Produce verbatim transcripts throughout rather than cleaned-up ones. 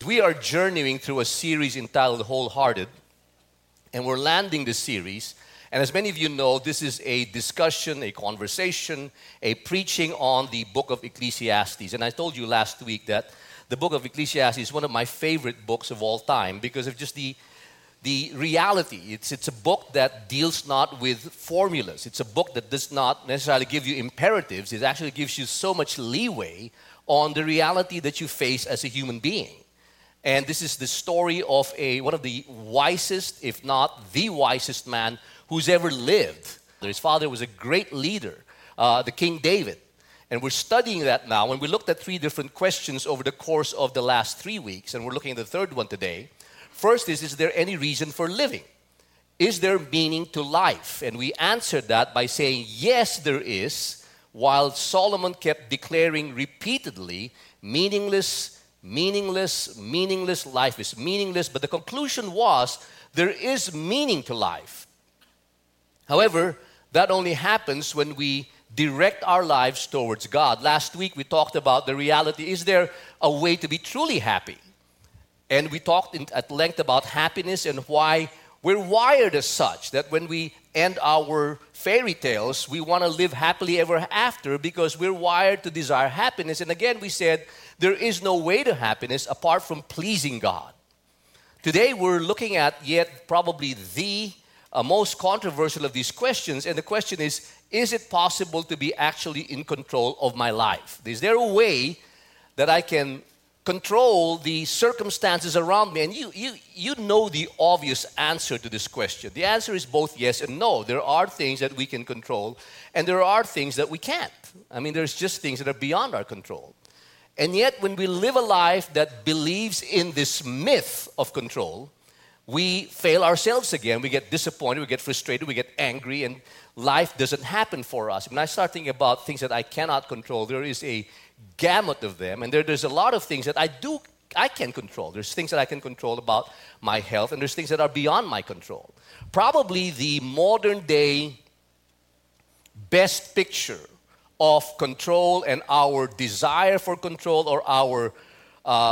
We are journeying through a series entitled Wholehearted, and we're landing the series. And as many of you know, this is a discussion, a conversation, a preaching on the book of Ecclesiastes. And I told you last week that the book of Ecclesiastes is one of my favorite books of all time because of just the the reality. It's, it's a book that deals not with formulas. It's a book that does not necessarily give you imperatives. It actually gives you so much leeway on the reality that you face as a human being. And this is the story of a one of the wisest, if not the wisest man who's ever lived. His father was a great leader, uh, the King David. And we're studying that now. And we looked at three different questions over the course of the last three weeks. And we're looking at the third one today. First is, is there any reason for living? Is there meaning to life? And we answered that by saying, yes, there is, while Solomon kept declaring repeatedly, meaningless, meaningless, meaningless, life is meaningless. But the conclusion was, there is meaning to life. However, that only happens when we direct our lives towards God. Last week, we talked about the reality. Is there a way to be truly happy? And we talked in, at length about happiness and why we're wired as such, that when we end our fairy tales, we want to live happily ever after because we're wired to desire happiness. And again, we said there is no way to happiness apart from pleasing God. Today, we're looking at yet probably the uh, most controversial of these questions. And the question is, is it possible to be actually in control of my life? Is there a way that I can control the circumstances around me? And you, you, you know the obvious answer to this question. The answer is both yes and no. There are things that we can control, and there are things that we can't. I mean, there's just things that are beyond our control. And yet, when we live a life that believes in this myth of control, we fail ourselves again. We get disappointed, we get frustrated, we get angry, and life doesn't happen for us. When I start thinking about things that I cannot control, there is a gamut of them, and there, there's a lot of things that I do, I can control. There's things that I can control about my health, and there's things that are beyond my control. Probably the modern day best picture of control and our desire for control, or our uh,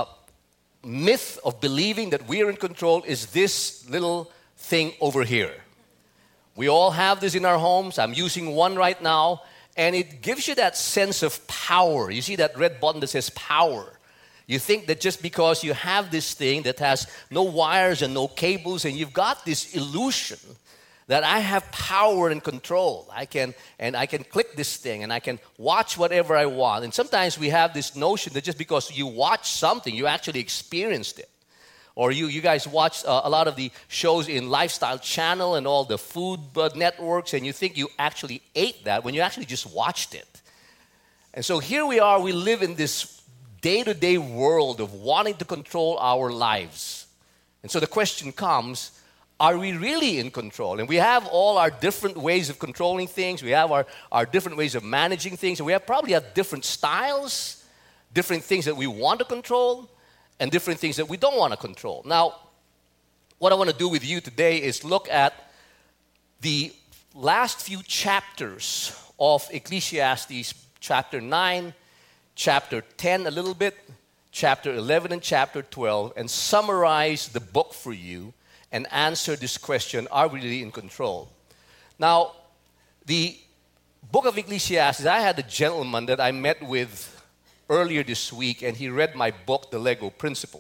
myth of believing that we're in control, is this little thing over here. We all have this in our homes. I'm using one right now. And it gives you that sense of power. You see that red button that says power. You think that just because you have this thing that has no wires and no cables, and you've got this illusion that I have power and control. I can, and I can click this thing, and I can watch whatever I want. And sometimes we have this notion that just because you watch something, you actually experienced it. Or you, you guys watch uh, a lot of the shows in Lifestyle Channel and all the food uh, networks, and you think you actually ate that when you actually just watched it. And so here we are, we live in this day-to-day world of wanting to control our lives. And so the question comes, are we really in control? And we have all our different ways of controlling things. We have our, our different ways of managing things. And we have probably have different styles, different things that we want to control, and different things that we don't want to control. Now, what I want to do with you today is look at the last few chapters of Ecclesiastes, chapter nine, chapter ten a little bit, chapter eleven and chapter twelve, and summarize the book for you and answer this question, are we really in control? Now, the book of Ecclesiastes, I had a gentleman that I met with earlier this week, and he read my book, The Lego Principle.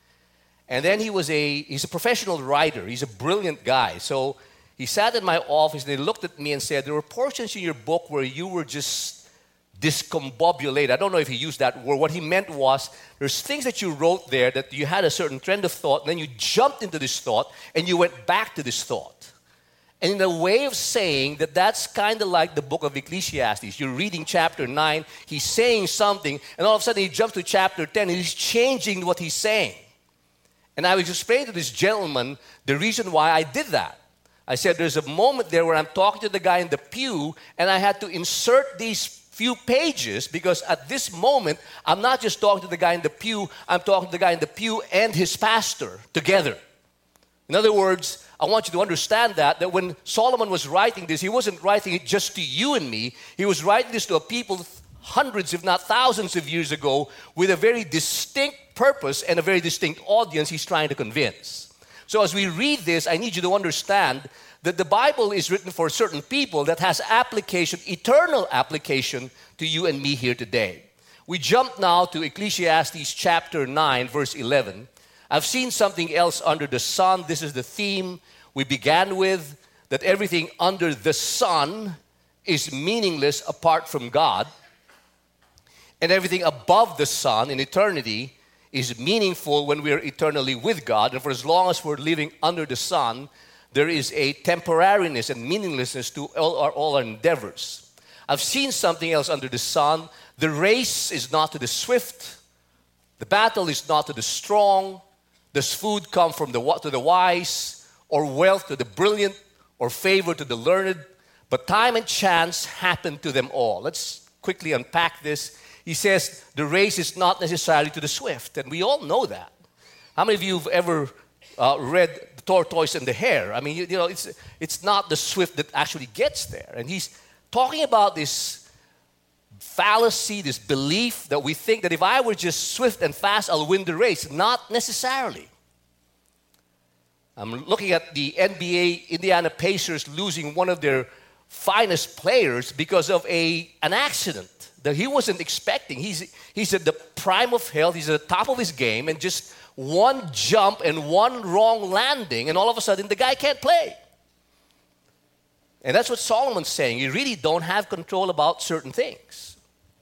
And then he was a, he's a professional writer. He's a brilliant guy. So he sat in my office, and he looked at me and said, there were portions in your book where you were just discombobulated. I don't know if he used that word. What he meant was, there's things that you wrote there that you had a certain trend of thought, and then you jumped into this thought, and you went back to this thought. And in a way of saying that that's kind of like the book of Ecclesiastes. You're reading chapter nine, he's saying something, and all of a sudden he jumps to chapter ten, and he's changing what he's saying. And I was explaining to this gentleman the reason why I did that. I said, there's a moment there where I'm talking to the guy in the pew, and I had to insert these few pages because at this moment, I'm not just talking to the guy in the pew, I'm talking to the guy in the pew and his pastor together. In other words, I want you to understand that, that when Solomon was writing this, he wasn't writing it just to you and me. He was writing this to a people hundreds, if not thousands of years ago with a very distinct purpose and a very distinct audience he's trying to convince. So as we read this, I need you to understand that the Bible is written for certain people that has application, eternal application to you and me here today. We jump now to Ecclesiastes chapter nine, verse eleven. I've seen something else under the sun. This is the theme we began with, that everything under the sun is meaningless apart from God. And everything above the sun in eternity is meaningful when we are eternally with God. And for as long as we're living under the sun, there is a temporariness and meaninglessness to all our, all our endeavors. I've seen something else under the sun. The race is not to the swift. The battle is not to the strong. Does food come from the to the wise, or wealth to the brilliant, or favor to the learned? But time and chance happen to them all. Let's quickly unpack this. He says the race is not necessarily to the swift, and we all know that. How many of you have ever uh, read The Tortoise and the Hare? I mean, you, you know, it's it's not the swift that actually gets there. And he's talking about this fallacy, this belief that we think that if I were just swift and fast, I'll win the race. Not necessarily. I'm looking at the N B A Indiana Pacers losing one of their finest players because of a an accident that he wasn't expecting. He's, he's at the prime of health. He's at the top of his game. And just one jump and one wrong landing, and all of a sudden the guy can't play. And that's what Solomon's saying. You really don't have control about certain things.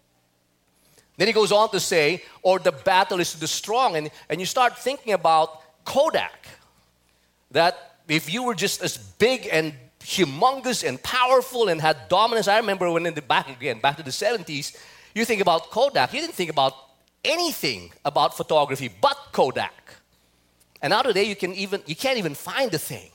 Then he goes on to say, or the battle is to the strong. And, and you start thinking about Kodak. That if you were just as big and humongous and powerful and had dominance. I remember when in the back again, back to the seventies, you think about Kodak. You didn't think about anything about photography but Kodak. And now today you can even you can't even find the thing.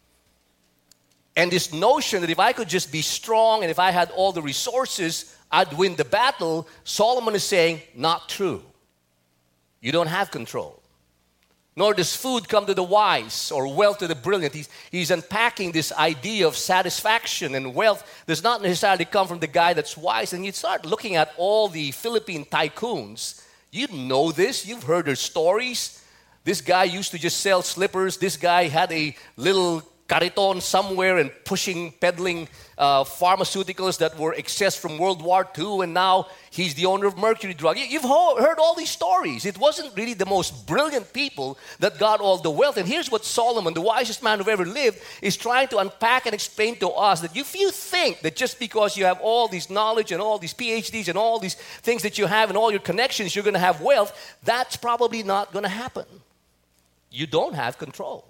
And this notion that if I could just be strong and if I had all the resources, I'd win the battle, Solomon is saying, not true. You don't have control. Nor does food come to the wise or wealth to the brilliant. He's, he's unpacking this idea of satisfaction and wealth does not necessarily come from the guy that's wise. And you start looking at all the Philippine tycoons. You know this. You've heard their stories. This guy used to just sell slippers. This guy had a little cariton somewhere and pushing, peddling uh, pharmaceuticals that were excess from World War Two, and now he's the owner of Mercury Drug. You've heard all these stories. It wasn't really the most brilliant people that got all the wealth. And here's what Solomon, the wisest man who ever lived, is trying to unpack and explain to us, that if you think that just because you have all this knowledge and all these P H Ds and all these things that you have and all your connections, you're going to have wealth, that's probably not going to happen. You don't have control.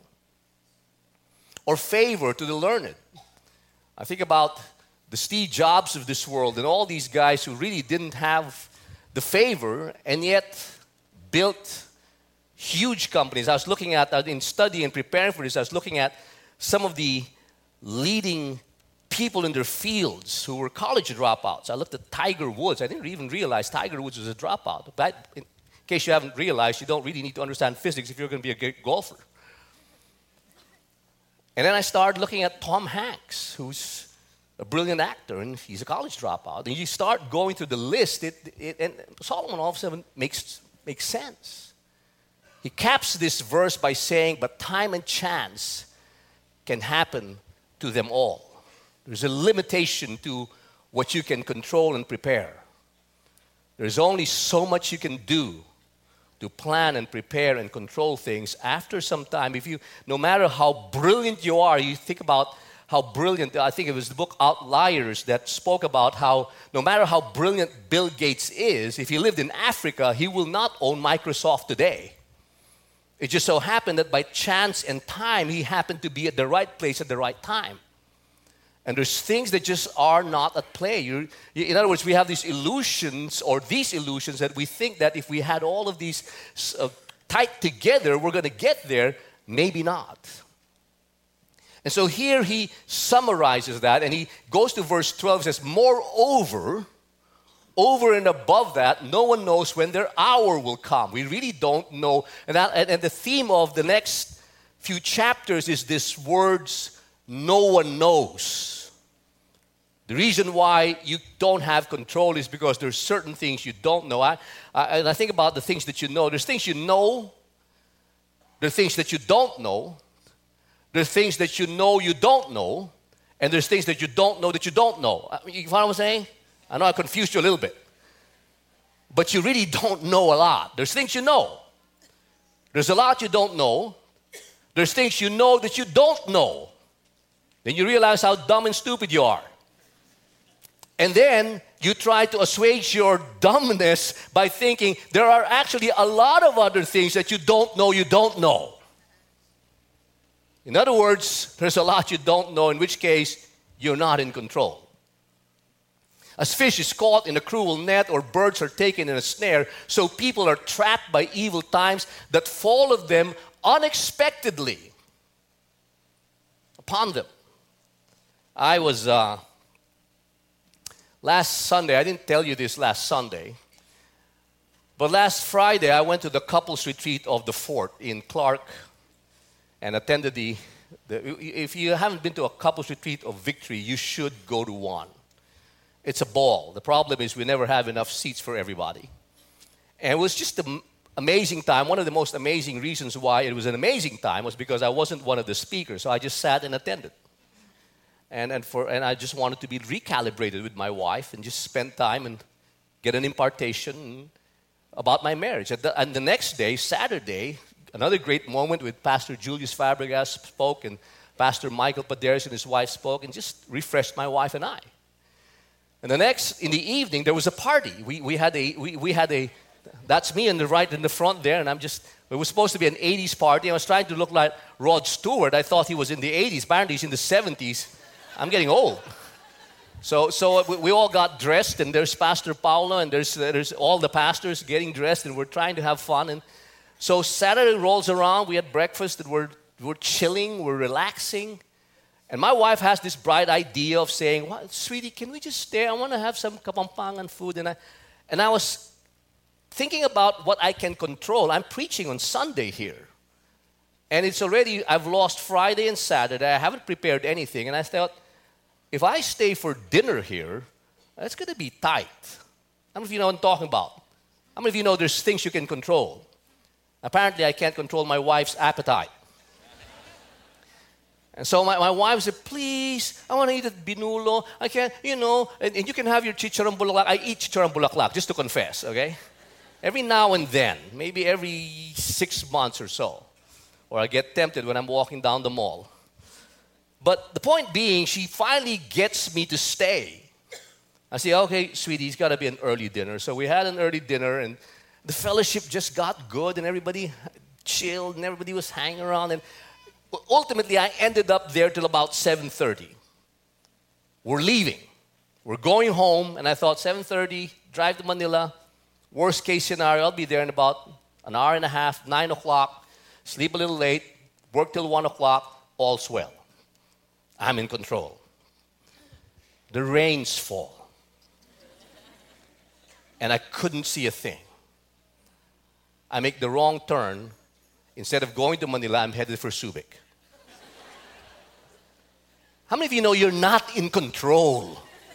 Or favor to the learned. I think about the Steve Jobs of this world and all these guys who really didn't have the favor and yet built huge companies. I was looking at, in studying and preparing for this, I was looking at some of the leading people in their fields who were college dropouts. I looked at Tiger Woods. I didn't even realize Tiger Woods was a dropout. But in case you haven't realized, you don't really need to understand physics if you're going to be a great golfer. And then I started looking at Tom Hanks, who's a brilliant actor, and he's a college dropout. And you start going through the list, it, it, and Solomon all of a sudden makes, makes sense. He caps this verse by saying, but time and chance can happen to them all. There's a limitation to what you can control and prepare. There's only so much you can do to plan and prepare and control things. After some time, if you, no matter how brilliant you are, you think about how brilliant, I think it was the book Outliers that spoke about how no matter how brilliant Bill Gates is, if he lived in Africa, he will not own Microsoft today. It just so happened that by chance and time, he happened to be at the right place at the right time. And there's things that just are not at play. You're, in other words, we have these illusions or these illusions that we think that if we had all of these uh, tight together, we're going to get there. Maybe not. And so here he summarizes that, and he goes to verse twelve and says, moreover, over and above that, no one knows when their hour will come. We really don't know. And, that, and, and the theme of the next few chapters is this words, no one knows. The reason why you don't have control is because there's certain things you don't know. I, I, and I think about the things that you know. There's things you know. There's things that you don't know. There's things that you know you don't know. And there's things that you don't know that you don't know. You follow what I'm saying? I know I confused you a little bit. But you really don't know a lot. There's things you know. There's a lot you don't know. There's things you know that you don't know. Then you realize how dumb and stupid you are. And then you try to assuage your dumbness by thinking there are actually a lot of other things that you don't know you don't know. In other words, there's a lot you don't know, in which case you're not in control. As fish is caught in a cruel net or birds are taken in a snare, so people are trapped by evil times that fall of them unexpectedly upon them. I was, uh, last Sunday, I didn't tell you this last Sunday, but last Friday I went to the couples retreat of the Fort in Clark and attended the, the, if you haven't been to a couples retreat of Victory, you should go to one. It's a ball. The problem is we never have enough seats for everybody. And it was just an amazing time. One of the most amazing reasons why it was an amazing time was because I wasn't one of the speakers, so I just sat and attended. And and for and I just wanted to be recalibrated with my wife and just spend time and get an impartation about my marriage. And the, and the next day, Saturday, another great moment with Pastor Julius Fabregas spoke and Pastor Michael Paderes and his wife spoke and just refreshed my wife and I. And the next, in the evening, there was a party. We we had a, we, we had a, that's me in the right in the front there, and I'm just, it was supposed to be an eighties party. I was trying to look like Rod Stewart. I thought he was in the eighties. Apparently he's in the seventies. I'm getting old. So so we, we all got dressed, and there's Pastor Paulo, and there's, uh, there's all the pastors getting dressed, and we're trying to have fun. And so Saturday rolls around, we had breakfast, and we're, we're chilling, we're relaxing. And my wife has this bright idea of saying, well, sweetie, can we just stay? I want to have some Kapampangan food. And I, and I was thinking about what I can control. I'm preaching on Sunday here. And it's already, I've lost Friday and Saturday. I haven't prepared anything. And I thought, if I stay for dinner here, that's going to be tight. How many of you know what I'm talking about? How many of you know there's things you can control? Apparently, I can't control my wife's appetite. And so my, my wife said, please, I want to eat at Binulo. I can't, you know, and, and you can have your chicharong bulaklak. I eat chicharong bulaklak, just to confess, okay? Every now and then, maybe every six months or so. Or I get tempted when I'm walking down the mall. But the point being, she finally gets me to stay. I say, okay, sweetie, it's got to be an early dinner. So we had an early dinner, and the fellowship just got good, and everybody chilled, and everybody was hanging around. And ultimately, I ended up there till about seven thirty. We're leaving. We're going home, and I thought seven thirty, drive to Manila. Worst case scenario, I'll be there in about an hour and a half, nine o'clock, sleep a little late, work till one o'clock, all's well. I'm in control. The rains fall. And I couldn't see a thing. I make the wrong turn. Instead of going to Manila, I'm headed for Subic. How many of you know you're not in control?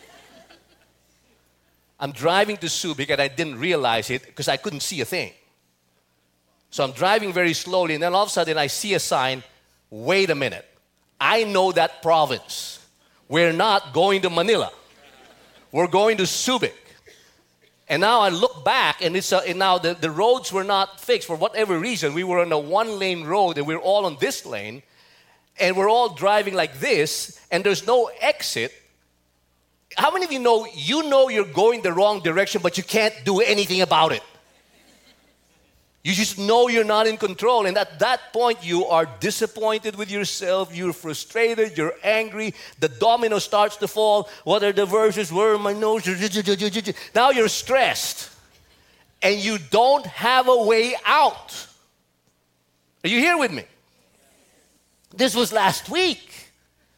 I'm driving to Subic and I didn't realize it because I couldn't see a thing. So I'm driving very slowly, and then all of a sudden I see a sign, wait a minute. I know that province. We're not going to Manila. We're going to Subic. And now I look back, and it's a, and now the, the roads were not fixed. For whatever reason, we were on a one-lane road, and we're all on this lane, and we're all driving like this, and there's no exit. How many of you know you know you're going the wrong direction, but you can't do anything about it? You just know you're not in control, and at that point, you are disappointed with yourself, you're frustrated, you're angry, the domino starts to fall. What are the verses? Where are my nose? Now you're stressed, and you don't have a way out. Are you here with me? This was last week.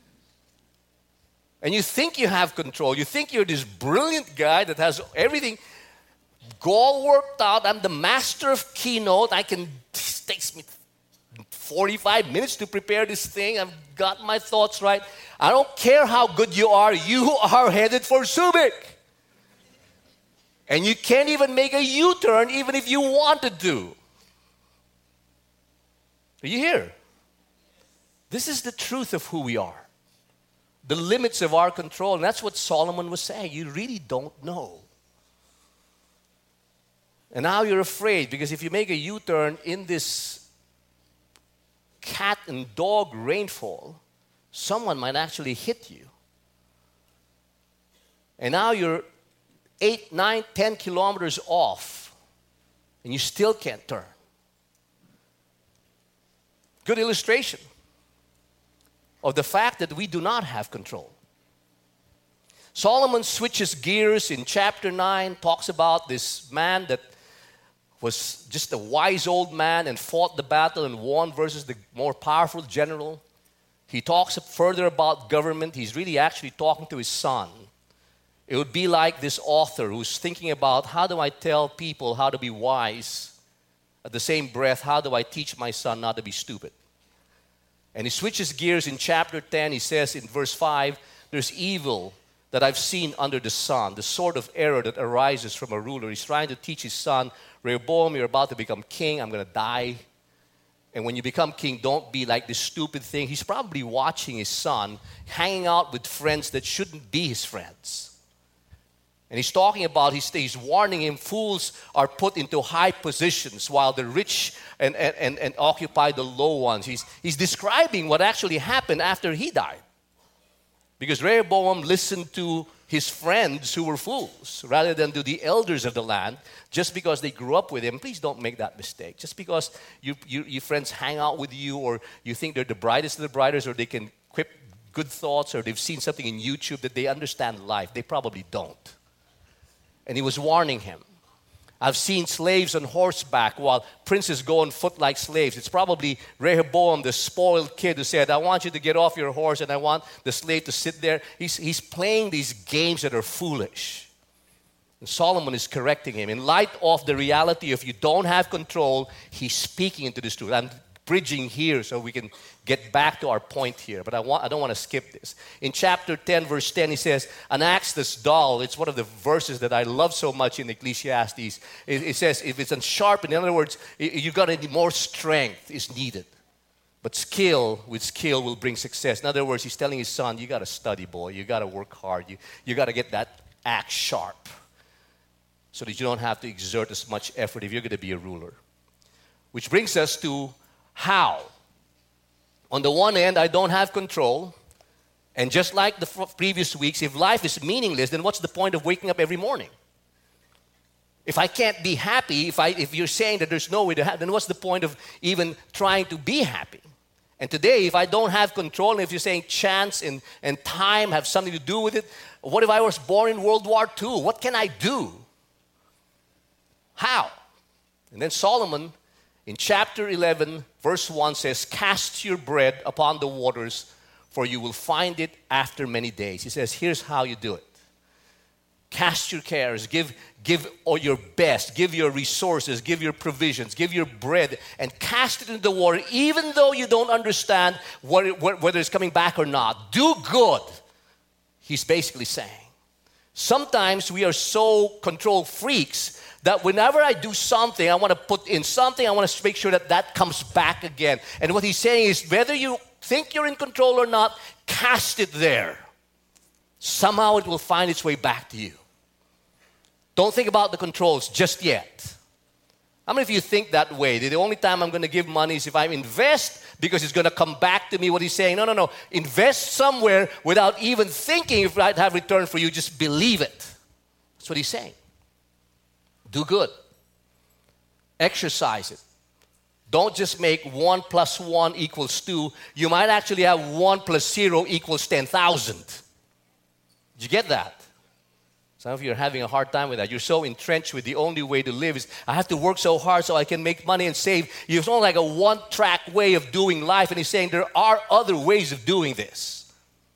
And you think you have control. You think you're this brilliant guy that has everything all worked out. I'm the master of keynote. I can, it takes me forty-five minutes to prepare this thing. I've got my thoughts right. I don't care how good you are. You are headed for Subic. And you can't even make a U-turn even if you wanted to. Are you here? This is the truth of who we are. The limits of our control. And that's what Solomon was saying. You really don't know. And now you're afraid because if you make a U-turn in this cat and dog rainfall, someone might actually hit you. And now you're eight, nine, ten kilometers off and you still can't turn. Good illustration of the fact that we do not have control. Solomon switches gears in chapter nine, talks about this man that was just a wise old man and fought the battle and won versus the more powerful general. He talks further about government. He's really actually talking to his son. It would be like this author who's thinking about how do I tell people how to be wise? At the same breath, how do I teach my son not to be stupid? And he switches gears in chapter ten. He says in verse five, there's evil that I've seen under the sun, the sort of error that arises from a ruler. He's trying to teach his son, Rehoboam, you're about to become king. I'm going to die. And when you become king, don't be like this stupid thing. He's probably watching his son hanging out with friends that shouldn't be his friends. And he's talking about, he's, he's warning him, fools are put into high positions while the rich and, and, and, and occupy the low ones. He's, he's describing what actually happened after he died. Because Rehoboam listened to his friends who were fools rather than to the elders of the land just because they grew up with him. Please don't make that mistake. Just because you, you, your friends hang out with you or you think they're the brightest of the brightest or they can quip good thoughts or they've seen something in YouTube that they understand life. They probably don't. And he was warning him. I've seen slaves on horseback while princes go on foot like slaves. It's probably Rehoboam, the spoiled kid, who said, I want you to get off your horse and I want the slave to sit there. He's, he's playing these games that are foolish. And Solomon is correcting him. In light of the reality of you don't have control, he's speaking into this truth. I'm bridging here so we can get back to our point here. But I, want, I don't want to skip this. In chapter ten, verse ten, he says, an axe that's dull. It's one of the verses that I love so much in Ecclesiastes. It, it says, if it's unsharpened, in other words, you've got to need more strength is needed. But skill with skill will bring success. In other words, he's telling his son, you got to study, boy. You got to work hard. You, you got to get that axe sharp so that you don't have to exert as much effort if you're going to be a ruler. Which brings us to how? On the one hand, I don't have control. And just like the f- previous weeks, if life is meaningless, then what's the point of waking up every morning? If I can't be happy, if, I, if you're saying that there's no way to have, then what's the point of even trying to be happy? And today, if I don't have control, and if you're saying chance and, and time have something to do with it, what if I was born in World War Two? What can I do? How? And then Solomon, in chapter eleven, verse one says, cast your bread upon the waters, for you will find it after many days. He says, here's how you do it. Cast your cares, give, give all your best, give your resources, give your provisions, give your bread, and cast it into the water, even though you don't understand what it, whether it's coming back or not. Do good, he's basically saying. Sometimes we are so control freaks that whenever I do something, I want to put in something, I want to make sure that that comes back again. And what he's saying is, whether you think you're in control or not, cast it there. Somehow it will find its way back to you. Don't think about the controls just yet. How many of you think that way? The only time I'm going to give money is if I invest because it's going to come back to me. What he's saying, no, no, no. Invest somewhere without even thinking if I'd have return for you. Just believe it. That's what he's saying. Do good. Exercise it. Don't just make one plus one equals two. You might actually have one plus zero equals ten thousand. Did you get that? Some of you are having a hard time with that. You're so entrenched with the only way to live is I have to work so hard so I can make money and save. It's only like a one-track way of doing life. And he's saying there are other ways of doing this.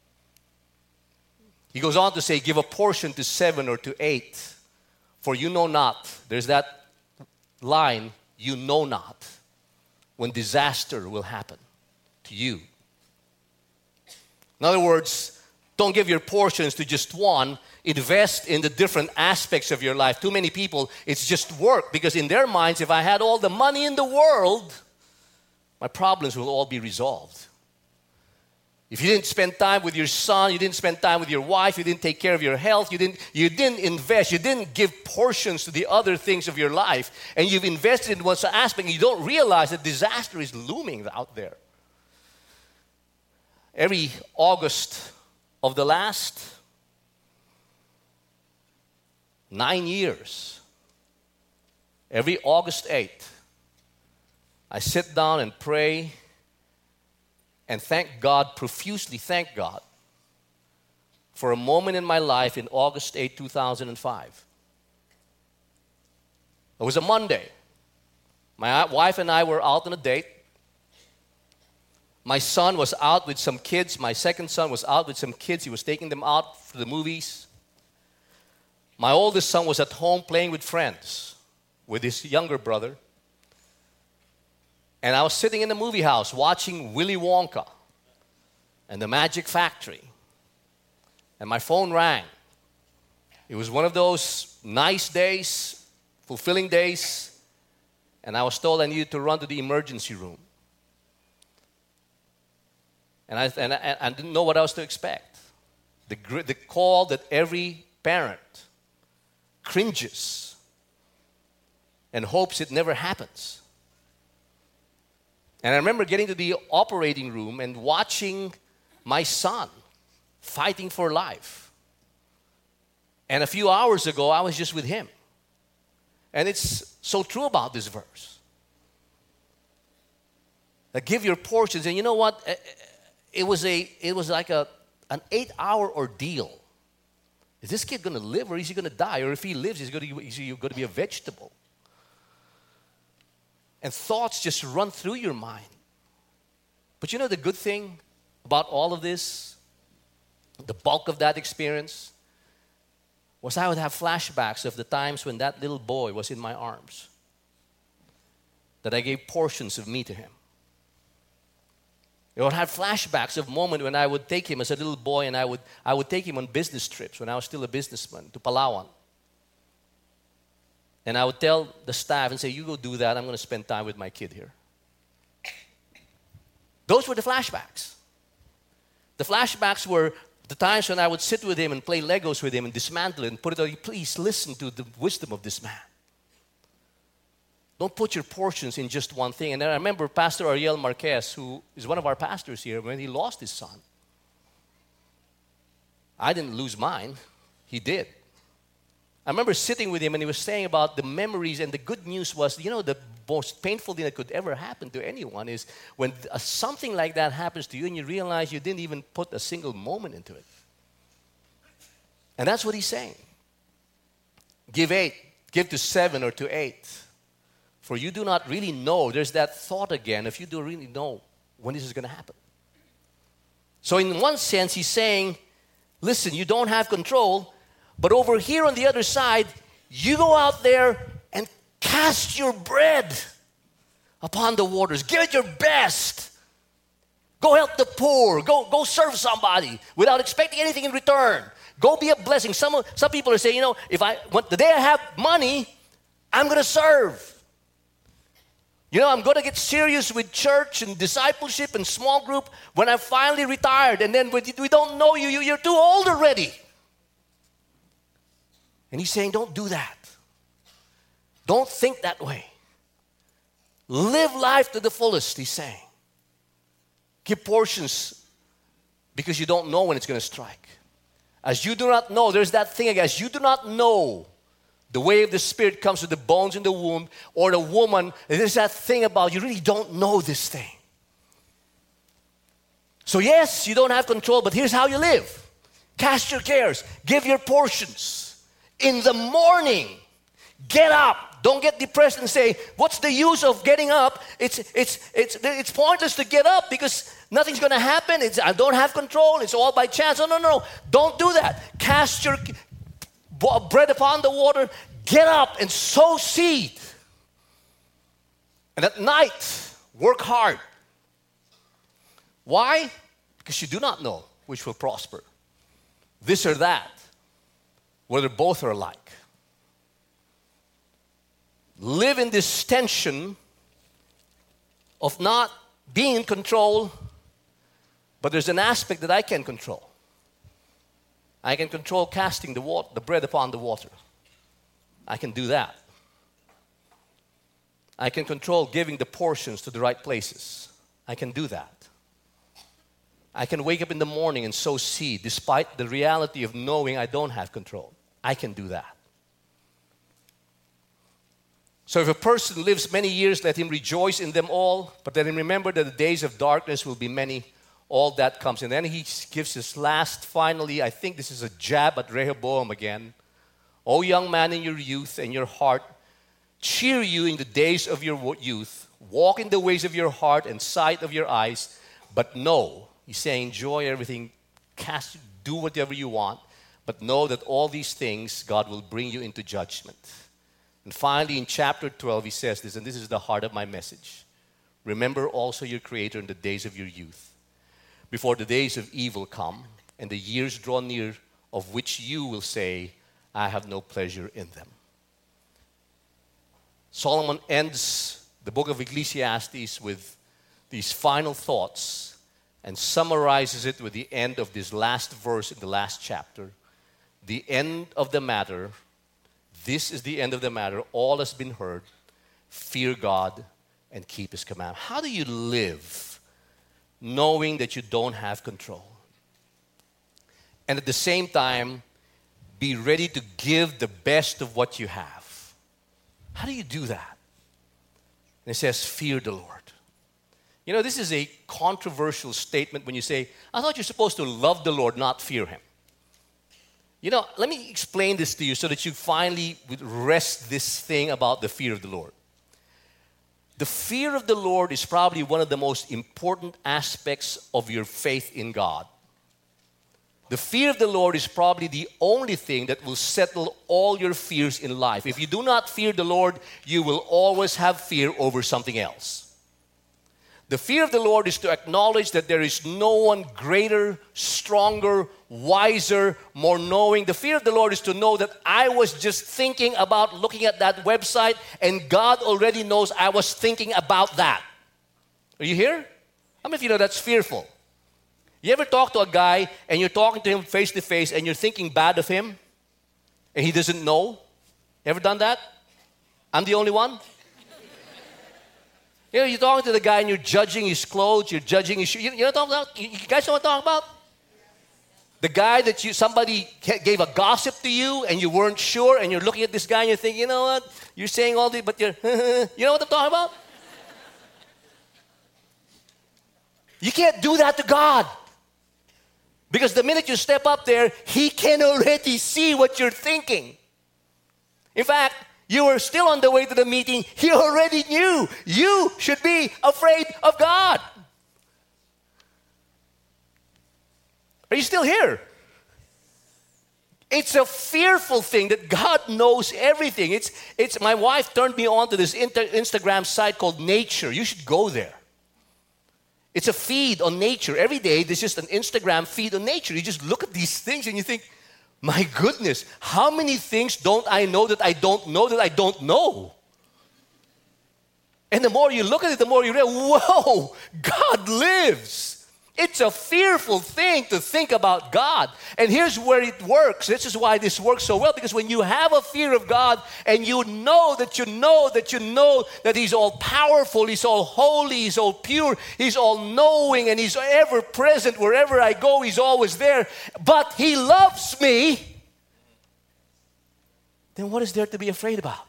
He goes on to say, give a portion to seven or to eight. For you know not. There's that line, you know not. when disaster will happen to you. In other words, don't give your portions to just one. Invest in the different aspects of your life. Too many people, it's just work, because in their minds, if I had all the money in the world, my problems will all be resolved. If you didn't spend time with your son, you didn't spend time with your wife, you didn't take care of your health, you didn't, you didn't invest, you didn't give portions to the other things of your life, and you've invested in one aspect, and you don't realize that disaster is looming out there. Every August of the last nine years, every August eighth, I sit down and pray and thank God, profusely thank God, for a moment in my life in August eighth, two thousand five. It was a Monday. My wife and I were out on a date. My son was out with some kids. My second son was out with some kids. He was taking them out for the movies. My oldest son was at home playing with friends, with his younger brother. And I was sitting in the movie house watching Willy Wonka and the Magic Factory. And my phone rang. It was one of those nice days, fulfilling days. And I was told I needed to run to the emergency room. And I, and I, I didn't know what else to expect. The, the call that every parent cringes and hopes it never happens. And I remember getting to the operating room and watching my son fighting for life. And a few hours ago, I was just with him. And it's so true about this verse. That give your portions. And you know what? It was a. It was like a an eight-hour ordeal. Is this kid going to live, or is he going to die? Or if he lives, he's going to, is he going to be a vegetable? And thoughts just run through your mind. But you know the good thing about all of this, the bulk of that experience, was I would have flashbacks of the times when that little boy was in my arms, that I gave portions of me to him. I would have flashbacks of moment when I would take him as a little boy, and I would, I would take him on business trips when I was still a businessman to Palawan. And I would tell the staff and say, you go do that, I'm going to spend time with my kid here. Those were the flashbacks. The flashbacks were the times when I would sit with him and play Legos with him and dismantle it and put it on. Please listen to the wisdom of this man. Don't put your portions in just one thing. And I remember Pastor Ariel Marquez, who is one of our pastors here, when he lost his son. I didn't lose mine. He did. I remember sitting with him and he was saying about the memories, and the good news was, you know, the most painful thing that could ever happen to anyone is when uh, something like that happens to you and you realize you didn't even put a single moment into it. And that's what he's saying. Give eight. Give to seven or to eight. For you do not really know. There's that thought again, if you don't really know when this is going to happen. So in one sense, he's saying, listen, you don't have control, but over here on the other side, you go out there and cast your bread upon the waters. Give it your best. Go help the poor. Go, go serve somebody without expecting anything in return. Go be a blessing. Some, some people are saying, you know, if I when, the day I have money, I'm going to serve. You know, I'm going to get serious with church and discipleship and small group when I'm finally retired. And then we don't know you, you're too old already. And he's saying, don't do that. Don't think that way. Live life to the fullest, he's saying. Give portions because you don't know when it's going to strike. As you do not know, there's that thing again. As you do not know, the way of the Spirit comes to the bones in the womb, or the woman, there's that thing about you really don't know this thing. So yes, you don't have control, but here's how you live. Cast your cares. Give your portions. In the morning, get up. Don't get depressed and say, what's the use of getting up? It's, it's, it's, it's pointless to get up because nothing's going to happen. It's, I don't have control. It's all by chance. No, no, no. Don't do that. Cast your bread upon the water, get up and sow seed. And at night, Work hard. Why? Because you do not know which will prosper. This or that. Whether both are alike. Live in this tension of not being in control, but there's an aspect that I can control. I can control casting the, water, the bread upon the water. I can do that. I can control giving the portions to the right places. I can do that. I can wake up in the morning and sow seed despite the reality of knowing I don't have control. I can do that. So if a person lives many years, let him rejoice in them all, but let him remember that the days of darkness will be many. All that comes. And then he gives his last, finally, I think this is a jab at Rehoboam again. O young man in your youth and your heart, cheer you in the days of your youth. Walk in the ways of your heart and sight of your eyes. But know, he's saying, enjoy everything, cast, do whatever you want, but know that all these things God will bring you into judgment. And finally, in chapter twelve, he says this, and this is the heart of my message. Remember also your Creator in the days of your youth, before the days of evil come, and the years draw near, of which you will say, I have no pleasure in them. Solomon ends the book of Ecclesiastes with these final thoughts and summarizes it with the end of this last verse in the last chapter. The end of the matter. This is the end of the matter. All has been heard. Fear God and keep His command. How do you live knowing that you don't have control? And at the same time, be ready to give the best of what you have. How do you do that? And it says, fear the Lord. You know, this is a controversial statement when you say, I thought you're supposed to love the Lord, not fear Him. You know, let me explain this to you so that you finally would rest this thing about the fear of the Lord. The fear of the Lord is probably one of the most important aspects of your faith in God. The fear of the Lord is probably the only thing that will settle all your fears in life. If you do not fear the Lord, you will always have fear over something else. The fear of the Lord is to acknowledge that there is no one greater, stronger, wiser, more knowing. The fear of the Lord is to know that I was just thinking about looking at that website and God already knows I was thinking about that. Are you here? How many of you know that's fearful? You ever talk to a guy and you're talking to him face to face and you're thinking bad of him and he doesn't know? Ever done that? I'm the only one? You know, you're talking to the guy and you're judging his clothes, you're judging his shoes. You, you know what I'm talking about? You, you guys know what I'm talking about? The guy that you somebody gave a gossip to you and you weren't sure and you're looking at this guy and you're thinking, you know what? You're saying all this, but you're, you know what I'm talking about? You can't do that to God. Because the minute you step up there, He can already see what you're thinking. In fact, you were still on the way to the meeting. He already knew. You should be afraid of God. Are you still here? It's a fearful thing that God knows everything. It's, it's, my wife turned me on to this inter, Instagram site called Nature. You should go there. It's a feed on nature. Every day, there's just an Instagram feed on nature. You just look at these things and you think, my goodness, how many things don't I know that I don't know that I don't know? And the more you look at it, the more you realize, whoa, God lives. It's a fearful thing to think about God. And here's where it works. This is why this works so well. Because when you have a fear of God and you know that you know that you know that He's all powerful, He's all holy, He's all pure, He's all knowing, and He's ever present wherever I go, He's always there. But He loves me. Then what is there to be afraid about?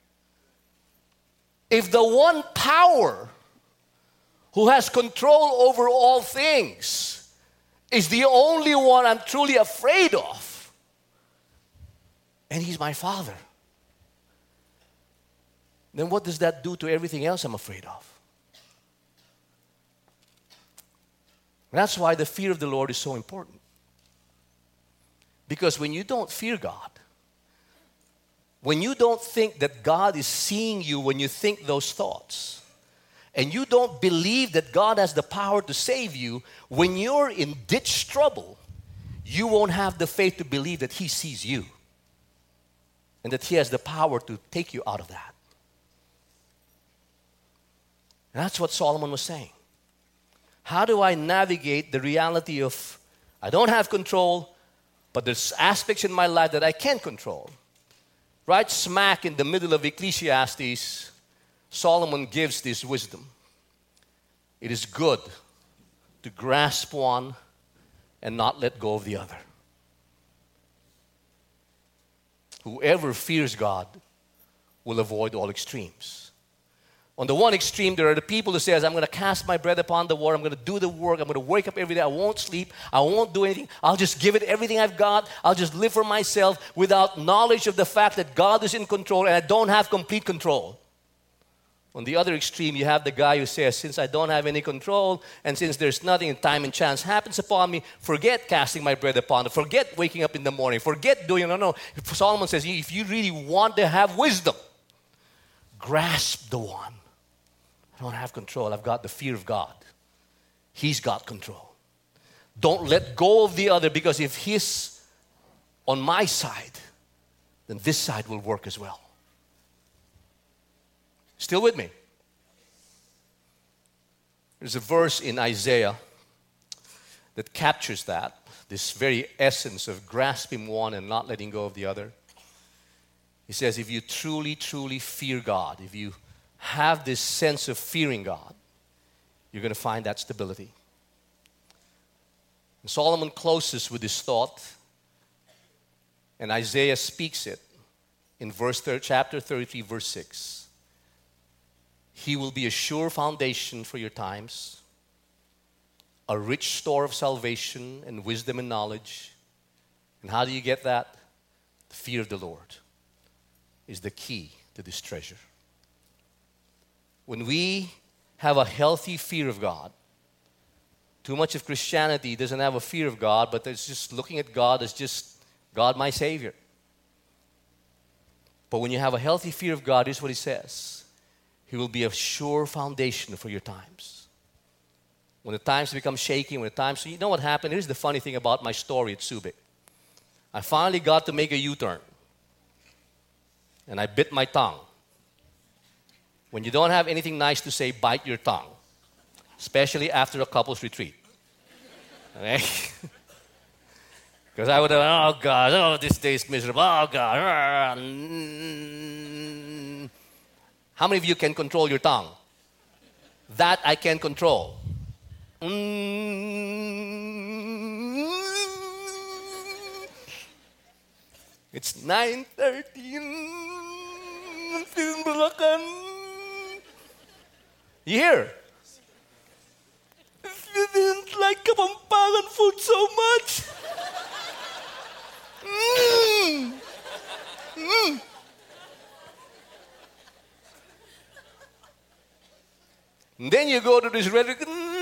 If the one power who has control over all things is the only one I'm truly afraid of, and He's my Father, then what does that do to everything else I'm afraid of? That's why the fear of the Lord is so important. Because when you don't fear God, when you don't think that God is seeing you when you think those thoughts, and you don't believe that God has the power to save you, when you're in ditch trouble, you won't have the faith to believe that He sees you and that He has the power to take you out of that. And that's what Solomon was saying. How do I navigate the reality of I don't have control, but there's aspects in my life that I can control? Right smack in the middle of Ecclesiastes, Solomon gives this wisdom. It is good to grasp one and not let go of the other. Whoever fears God will avoid all extremes. On the one extreme, there are the people who says, I'm going to cast my bread upon the water. I'm going to do the work. I'm going to wake up every day. I won't sleep. I won't do anything. I'll just give it everything I've got. I'll just live for myself without knowledge of the fact that God is in control and I don't have complete control. On the other extreme, you have the guy who says, since I don't have any control and since there's nothing and time and chance happens upon me, forget casting my bread upon it. Forget waking up in the morning. Forget doing, no, no. Solomon says, if you really want to have wisdom, grasp the one. I don't have control. I've got the fear of God. He's got control. Don't let go of the other, because if He's on my side, then this side will work as well. Still with me? There's a verse in Isaiah that captures that, this very essence of grasping one and not letting go of the other. He says, if you truly, truly fear God, if you have this sense of fearing God, you're going to find that stability. And Solomon closes with this thought, and Isaiah speaks it in verse thir- chapter thirty-three, verse six. He will be a sure foundation for your times, a rich store of salvation and wisdom and knowledge. And how do you get that? The fear of the Lord is the key to this treasure. When we have a healthy fear of God, too much of Christianity doesn't have a fear of God, but it's just looking at God as just God my Savior. But when you have a healthy fear of God, here's what He says. He will be a sure foundation for your times. When the times become shaky, when the times, so you know what happened? Here's the funny thing about my story at Subic. I finally got to make a U-turn. And I bit my tongue. When you don't have anything nice to say, bite your tongue. Especially after a couple's retreat. Okay? Because I would have, oh God, oh, this day is miserable. Oh God. How many of you can control your tongue? That I can control. It's nine thirty. I'm feeling bulakan. You hear? You didn't like Kapampangan food so much. Mm. Mm. And then you go to this rhetoric.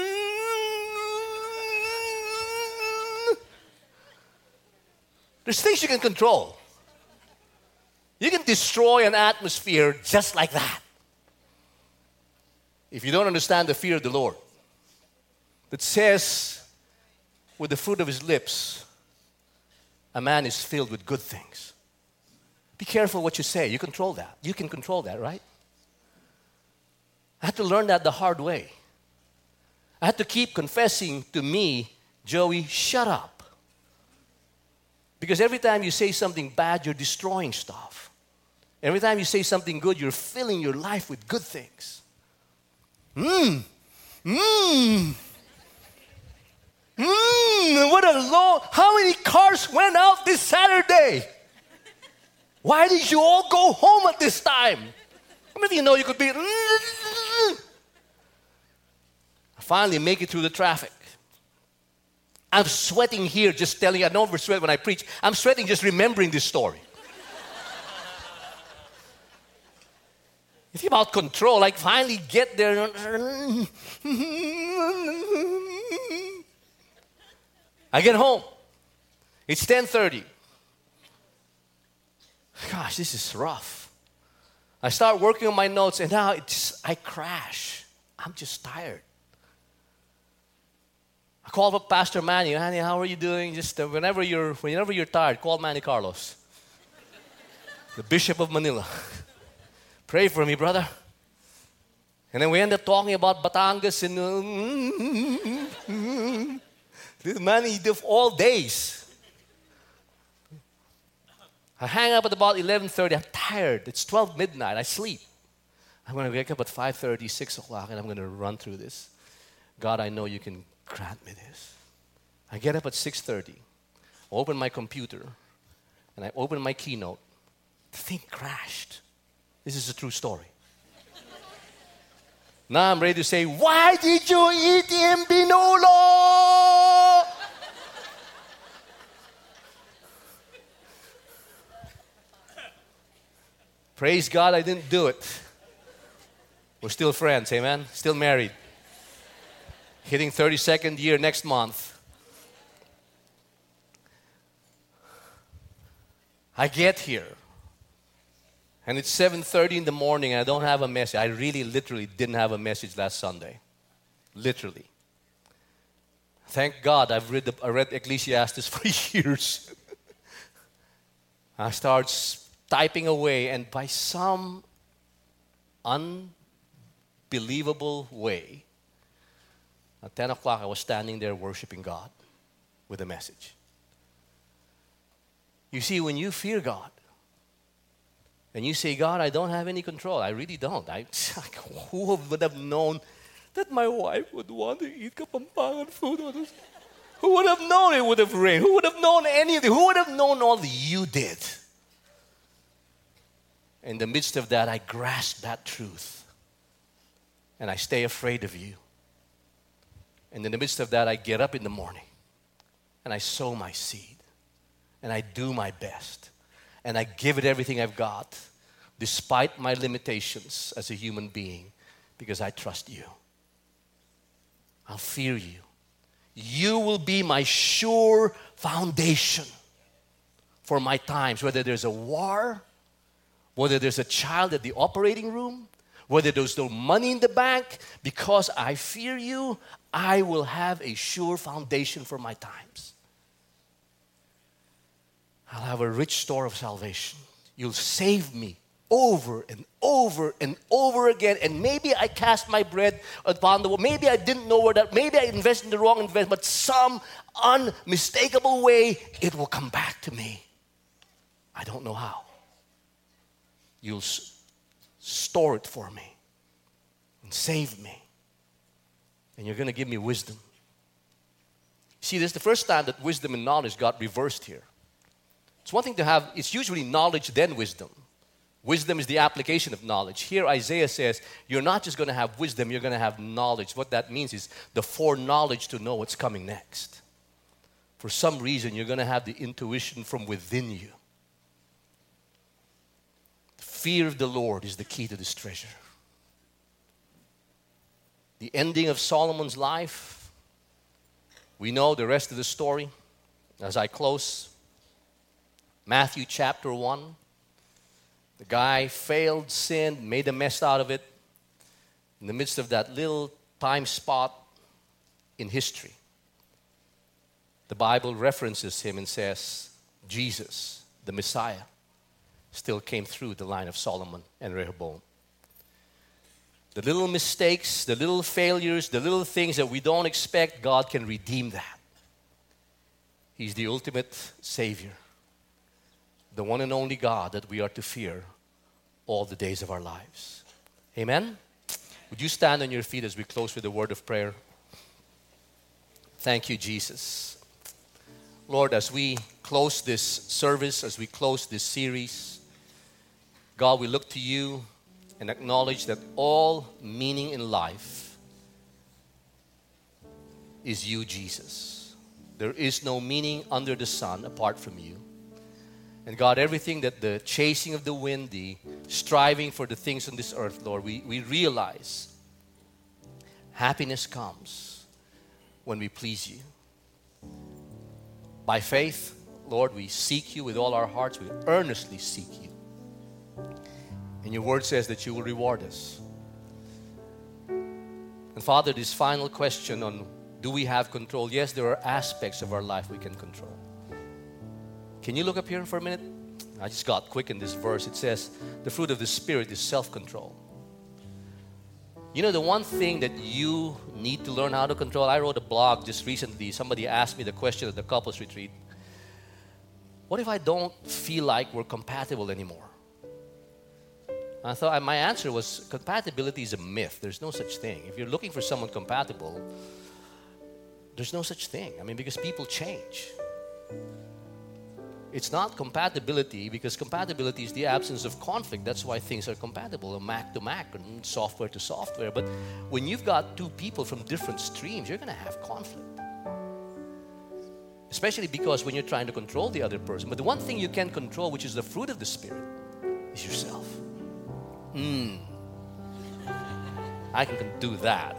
There's things you can control. You can destroy an atmosphere just like that. If you don't understand the fear of the Lord, that says, with the fruit of his lips, a man is filled with good things. Be careful what you say. You control that. You can control that, right? I had to learn that the hard way. I had to keep confessing to me, Joey, shut up. Because every time you say something bad, you're destroying stuff. Every time you say something good, you're filling your life with good things. Mmm. Mmm. Mmm. What a long, how many cars went out this Saturday? Why did you all go home at this time? How many of you know you could be... I finally make it through the traffic. I'm sweating here just telling you. I don't sweat when I preach. I'm sweating just remembering this story. You think about control. I finally get there. I get home. It's ten thirty. Gosh, this is rough. I start working on my notes, and now it's just, I crash. I'm just tired. I called up Pastor Manny. Manny, how are you doing? Just uh, whenever you're whenever you're tired, call Manny Carlos, the Bishop of Manila. Pray for me, brother. And then we end up talking about Batangas and uh, Manny all days. I hang up at about eleven thirty. I'm tired. It's twelve midnight. I sleep. I'm going to wake up at five thirty, six o'clock, and I'm going to run through this. God, I know you can grant me this. I get up at six thirty, open my computer, and I open my keynote. The thing crashed. This is a true story. Now I'm ready to say, why did you eat in Binolo? Praise God, I didn't do it. We're still friends, amen? Still married. Hitting thirty-second year next month. I get here. And it's seven thirty in the morning and I don't have a message. I really literally didn't have a message last Sunday. Literally. Thank God I've read, the, I read Ecclesiastes for years. I start typing away, and by some unbelievable way, at ten o'clock I was standing there worshiping God with a message. You see, when you fear God, and you say, God, I don't have any control. I really don't. I, who would have known that my wife would want to eat Kapampangan food? Who would have known it would have rained? Who would have known anything? Who would have known all that you did? In the midst of that, I grasp that truth. And I stay afraid of you. And in the midst of that, I get up in the morning. And I sow my seed. And I do my best. And I give it everything I've got, despite my limitations as a human being, because I trust you. I'll fear you. You will be my sure foundation for my times, whether there's a war, whether there's a child at the operating room, whether there's no money in the bank. Because I fear you, I will have a sure foundation for my times. I'll have a rich store of salvation. You'll save me over and over and over again. And maybe I cast my bread upon the wall. Maybe I didn't know where that. Maybe I invested in the wrong investment. But some unmistakable way, it will come back to me. I don't know how. You'll s- store it for me and save me. And you're going to give me wisdom. See, this is the first time that wisdom and knowledge got reversed here. It's one thing to have, it's usually knowledge then wisdom. Wisdom is the application of knowledge. Here Isaiah says, you're not just going to have wisdom, you're going to have knowledge. What that means is the foreknowledge to know what's coming next. For some reason, you're going to have the intuition from within you. The fear of the Lord is the key to this treasure. The ending of Solomon's life, we know the rest of the story. As I close, Matthew chapter one. The guy failed, sinned, made a mess out of it. In the midst of that little time spot in history, the Bible references him and says, Jesus, the Messiah, still came through the line of Solomon and Rehoboam. The little mistakes, the little failures, the little things that we don't expect, God can redeem that. He's the ultimate Savior. The one and only God that we are to fear all the days of our lives. Amen? Would you stand on your feet as we close with a word of prayer? Thank you, Jesus. Lord, as we close this service, as we close this series, God, we look to you and acknowledge that all meaning in life is you, Jesus. There is no meaning under the sun apart from you. And God, everything that the chasing of the wind, the striving for the things on this earth, Lord, we, we realize happiness comes when we please you. By faith, Lord, we seek you with all our hearts. We earnestly seek you. And your word says that you will reward us. Father, this final question on do we have control? Yes, there are aspects of our life we can control. Can you look up here for a minute? I just got quick in this verse. It says, the fruit of the Spirit is self-control. You know, the one thing that you need to learn how to control, I wrote a blog just recently. Somebody asked me the question at the couples retreat. What if I don't feel like we're compatible anymore? I thought my answer was compatibility is a myth. There's no such thing. If you're looking for someone compatible, there's no such thing. I mean, because people change. It's not compatibility, because compatibility is the absence of conflict. That's why things are compatible, Mac to Mac and software to software. But when you've got two people from different streams, you're going to have conflict. Especially because when you're trying to control the other person. But the one thing you can control, which is the fruit of the Spirit, is yourself. Hmm. I can do that.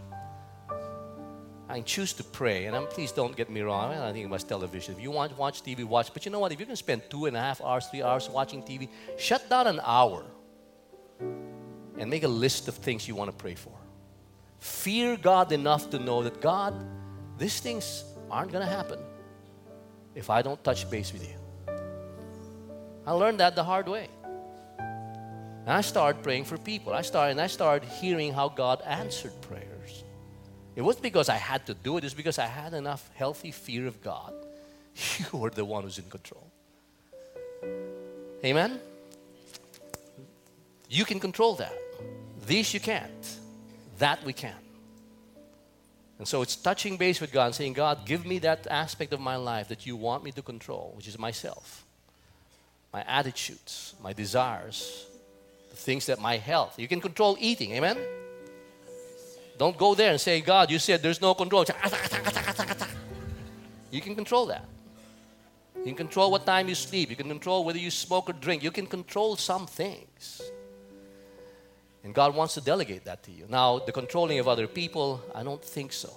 I can choose to pray, and I'm, please don't get me wrong. I think about television. If you want to watch T V, watch. But you know what? If you're going to spend two and a half hours, three hours watching T V, shut down an hour and make a list of things you want to pray for. Fear God enough to know that, God, these things aren't going to happen if I don't touch base with you. I learned that the hard way. And I started praying for people. I started, and I started hearing how God answered prayers. It wasn't because I had to do it. It's because I had enough healthy fear of God. You were the one who's in control. Amen? You can control that. These you can't. That we can. And so it's touching base with God and saying, God, give me that aspect of my life that you want me to control, which is myself, my attitudes, my desires, the things that my health. You can control eating. Amen? Don't go there and say, God, you said there's no control. You can control that. You can control what time you sleep. You can control whether you smoke or drink. You can control some things. And God wants to delegate that to you. Now, the controlling of other people, I don't think so.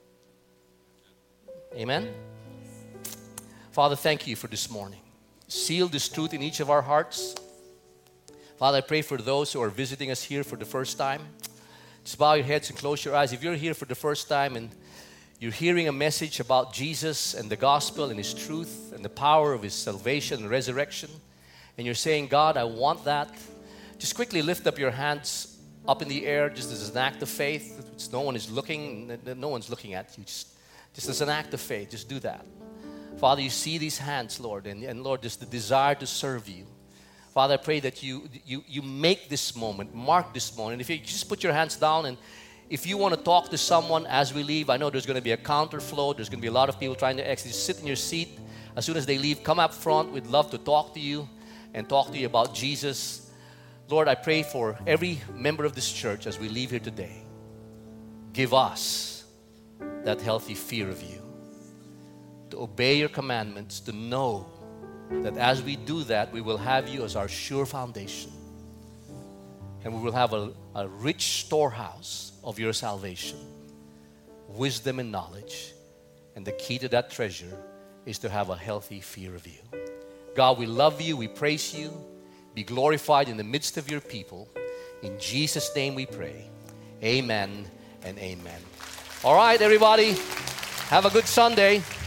Amen? Father, thank you for this morning. Seal this truth in each of our hearts. Father, I pray for those who are visiting us here for the first time. Just bow your heads and close your eyes. If you're here for the first time and you're hearing a message about Jesus and the gospel and His truth and the power of His salvation and resurrection, and you're saying, God, I want that, just quickly lift up your hands up in the air just as an act of faith. It's no one is looking, no one's looking at you. Just, just as an act of faith, just do that. Father, you see these hands, Lord, and, and Lord, just the desire to serve you. Father, I pray that you, you, you make this moment, mark this moment. And if you just put your hands down, and if you want to talk to someone as we leave, I know there's going to be a counterflow. There's going to be a lot of people trying to exit. Just sit in your seat. As soon as they leave, come up front. We'd love to talk to you and talk to you about Jesus. Lord, I pray for every member of this church as we leave here today. Give us that healthy fear of you, to obey your commandments, to know that as we do that, we will have you as our sure foundation. And we will have a, a rich storehouse of your salvation, wisdom and knowledge. And the key to that treasure is to have a healthy fear of you. God, we love you. We praise you. Be glorified in the midst of your people. In Jesus' name we pray. Amen and amen. All right, everybody. Have a good Sunday.